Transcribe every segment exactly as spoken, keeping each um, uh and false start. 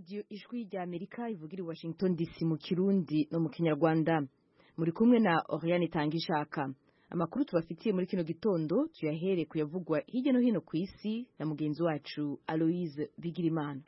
radiyo ijwi rya amerika ivugira i washington dc mu kirundi no mu kinyarwanda. Muri kumwe na Oriane Tangishaka. Amakuru tubafitiye muri kino gitondo tuyahere kuyavugwa hirya no hino ku isi na mugenzi wacu Aloise Bigirimana.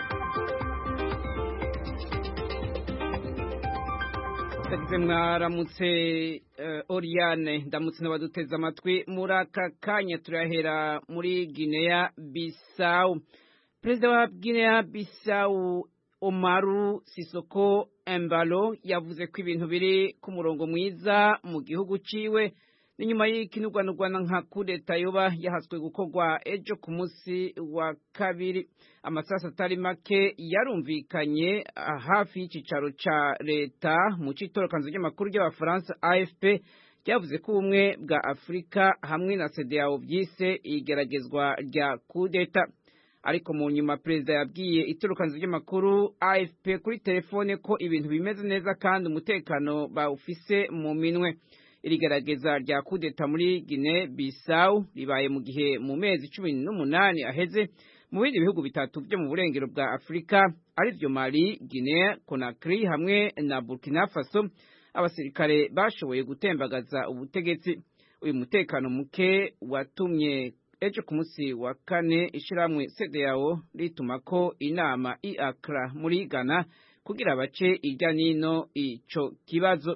Tagize mwaramutse uh, Oriane, ndamutse n'abaduteza amatwi muri aka kanya turahera muri Guinea Bissau. Perezida wa Guinea Bissau Omaru Sisoko Embalo yavuze ko ibintu biri ku murongo mwiza mu gihugu ciwe n'inyuma y'ikinugwanugwana nka kudeta yoba yahaswe gukorwa ejo ku munsi wa kabiri. Amasasa atari make yarumvikanye hafi y'icicaro ca leta mu citorokanzo ry'amakuru ry'abafaransa A F P ryavuze ko ubumwe bwa Afrika hamwe na C D A O vyise igeragezwa rya kudeta. Ariko mu nyuma perezida yabwiye itorokanzo ry'amakuru A F P kuri telefone ko ibintu bimeze neza kandi umutekano bawufise mu minwe. Irigerageza rya kudeta muri Guinea Bissau ribaye mu gihe mu mezi cumi n'umunani aheze mu bindi bihugu bitatu byo mu burengero bwa Afrika arivyo Mali, Guinea, Conakry hamwe na Burkina Faso abasirikare bashoboye gutembagaza ubutegetsi. Uyu mutekano muke watumye ejo ku munsi wa kane ishiramwe C D A O rituma ko inama i Accra muri Ghana kugira bace irya nino ico kibazo.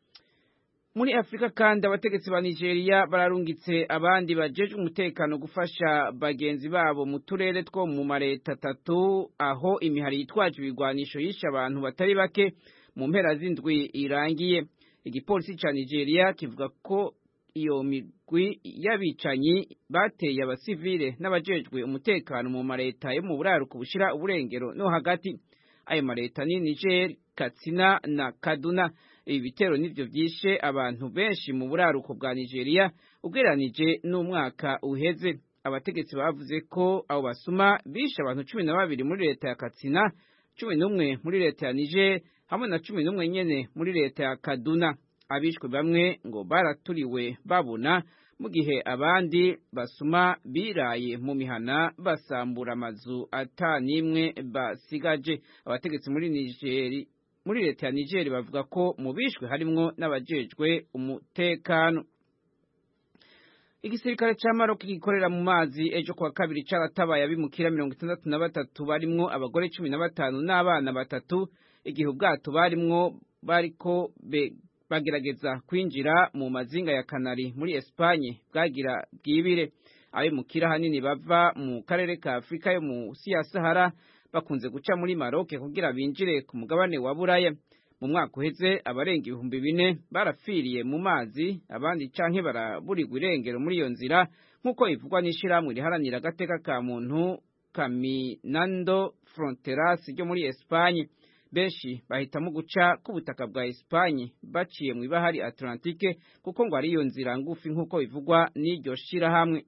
Muri Afrika kandi abategetsi ba Nigeria bararungitse abandi bajejwe umutekano gufasha bagenzi babo mu turere two mu mareta atatu aho imihari yitwaje ibigwanisho yishe abantu batari bake mu mpera z'indwi irangiye. Igipolisi ca Nigeria kivuga ko iyo migwi y'abicanyi bateye abasivile n'abajejwe umutekano mu mareta yo mu buraruko bushira uburengero no hagati. Ayo mareta ni Niger, Katsina na Kaduna. Ibi bitero nivyo vyishe abantu benshi mu buraruko bwa Nigeria ugereranije n'umwaka uheze. Abategetsi bavuze ko abo basuma bishe abantu cumi na babiri muri leta ya Katsina, cumi n'umwe muri leta ya Niger hamwe na cumi n'umwe nyene muri leta ya Kaduna. Abishwe bamwe ngo baraturiwe babona mu gihe abandi basuma biraye mu mihana basambura amazu atanimwe basigaje. Abategetsi muri Nigeria muri leta ya Niger bavuga ko mu bishwe harimwo n'abajejwe umutekano. Igisirikare ca Maroc gikorera mu mazi ejo kwa kabiri caratabaye abimukira mirongo itandatu na batatu barimwo abagore cumi na batanu n'abana batatu igihe ubwato barimwo bariko bagerageza kwinjira mu mazinga ya Canary muri Espagne bwagira bwibire. Abimukira hanini bava mu karere ka Afrika yo mu ya Sahara bakunze guca muri Maroc kugira binjire ku mugabane wa Buraya. Mu mwaka uheze abarenga ibihumbi bine barafiriye mu mazi abandi canke baraburirwa irengero muri iyo nzira nk'uko ivugwa n'ishiramwe riharanira agateka ka muntu Caminando Fronteras ryo muri Espagne. Benshi bahitamo guca ku butaka bwa Espagne baciye mu ibahari Atlantique kuko ngo ari iyo nzira ngufi nk'uko bivugwa n'iryo shirahamwe.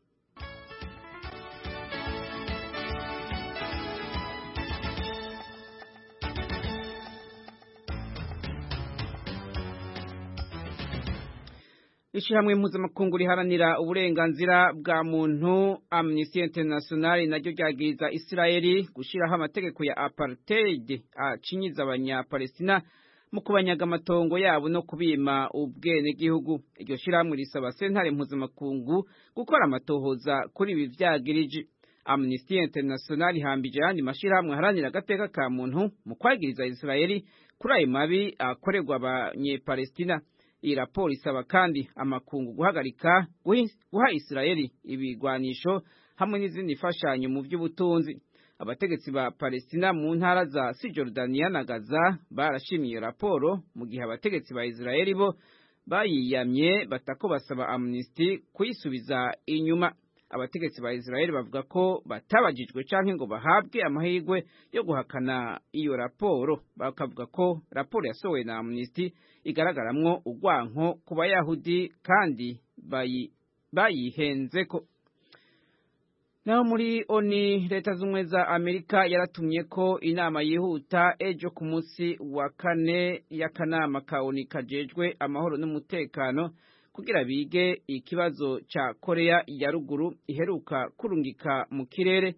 Ishirahamwe mpuzamakungu riharanira uburenganzira bwa muntu Amnesty International naryo ryagiriza Israeli gushiraho amategeko ya apartheid acinyiza abanya-Palestina mu kubanyaga amatongo yabo no kubima ubwene gihugu. Iryo shirahamwe risaba sentare mpuzamakungu gukora amatohoza kuri ibi vyagirije. Amnesty International hambije yandi mashirahamwe haranira agateka ka muntu mu kwagiriza Israeli kuri ayo mabi akorerwa abanye-Palestina. Iyi raporo isaba kandi amakungu guhagarika guha Israeli ibigwanisho hamwe n'izindi fashanyo mu by'ubutunzi. Abategetsi ba Palestina mu ntara za Cisjordania na Gaza barashimiye raporo mu gihe abategetsi ba Israeli bo bayiyamye batako basaba Amnesty kuyisubiza inyuma. Abategetsi ba Israeli bavuga ko batabajijwe canke ngo bahabwe amahirwe yo guhakana iyo raporo. Bakavuga ko raporo yasohowe na Amnesty igaragaramwo ugwanko ku Bayahudi kandi bayi bayihenzeko. Naho muri oni leta z'umwe za Amerika yaratumye ko inama yihuta ejo ku munsi wa kane y'akanama ka ONU kajejwe amahoro n'umutekano kugira bige ikibazo ca Korea ya ruguru iheruka kurungika mu kirere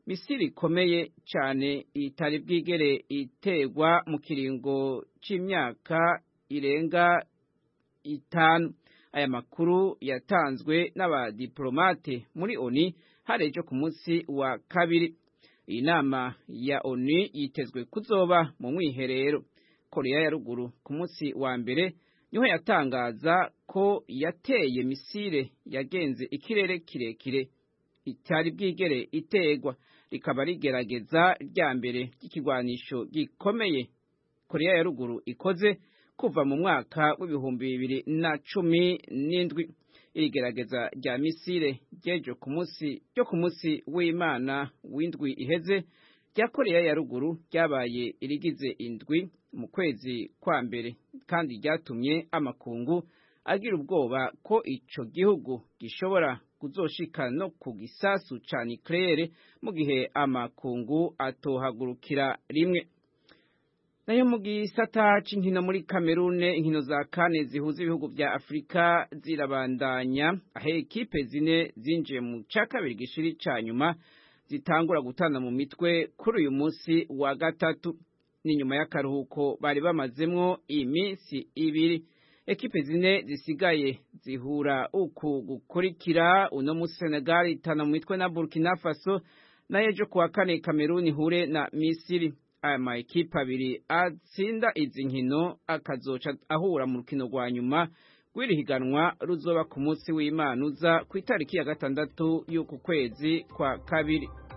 misiri ikomeye cyane itari bwigere iterwa mu kiringo c'imyaka irenga itanu. Aya makuru yatanzwe n'abadiplomate muri ONU harejo ku munsi wa kabiri. Iyi nama ya ONU yitezwe kuzoba mu mwiherero. Korea ya ruguru ku munsi wa mbere niho yatangaza ko yateye misile yagenze ikirere kirekire itari bwigere iterwa, rikaba rigerageza rya mbere ry'ikigwanisho gikomeye Korea ya ruguru ikoze kuva mu mwaka w'ibihumbi bibiri na cumi n'indwi. Iri gerageza rya misile ryejo ku munsi ryo ku munsi w'Imana w'indwi iheze rya Korea ya ruguru ryabaye irigize indwi mu kwezi kwa mbere, kandi ryatumye amakungu agira ubwoba ko ico gihugu gishobora kuzoshika no ku gisasu ca nucleaire mu gihe amakungu atohagurukira rimwe. Nayo mu gisata c'inkino muri Kamerune, inkino za kane zihuza ibihugu vya Afrika zirabandanya, aho ekipe zine zinjiye mu ca kabiri gishiri ca nyuma zitangura gutana mu mitwe kuri uyu munsi wa gatatu. Ni nyuma y'akaruhuko bari bamazemwo iminsi ibiri. Ekipe zine zisigaye zihura uku gukurikira: uno musi Senegal itana mu mitwe na Burkina Faso, na ejo kuwa kane Kameruni ihure na Misiri. Aya ma ekipe abiri atsinda izi nkino akazoca ahura mu rukino rwa nyuma rw'iri higanwa ruzoba ku munsi w'Imana uza ku itariki ya gatandatu y'uku kwezi kwa kabiri.